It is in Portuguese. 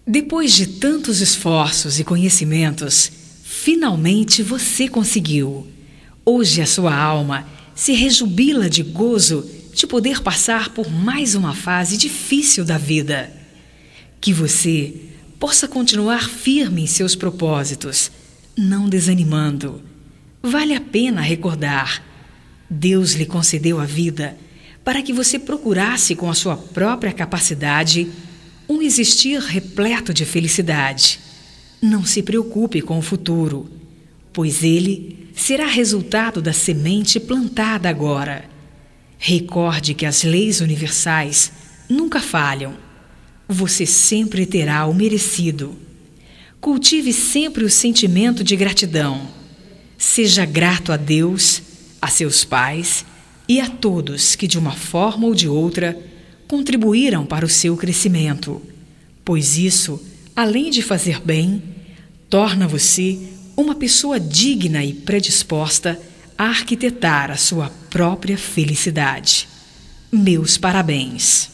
Depois de tantos esforços e conhecimentos, finalmente você conseguiu. Hoje a sua alma se rejubila de gozo de poder passar por mais uma fase difícil da vida. Que você possa continuar firme em seus propósitos, não desanimando. Vale a pena recordar: Deus lhe concedeu a vida para que você procurasse com a sua própria capacidade um existir repleto de felicidade. Não se preocupe com o futuro, pois ele será resultado da semente plantada agora. Recorde que as leis universais nunca falham. Você sempre terá o merecido. Cultive sempre o sentimento de gratidão. Seja grato a Deus, a seus pais e a todos que, de uma forma ou de outra, contribuíram para o seu crescimento, pois isso, além de fazer bem, torna você uma pessoa digna e predisposta a arquitetar a sua própria felicidade. Meus parabéns!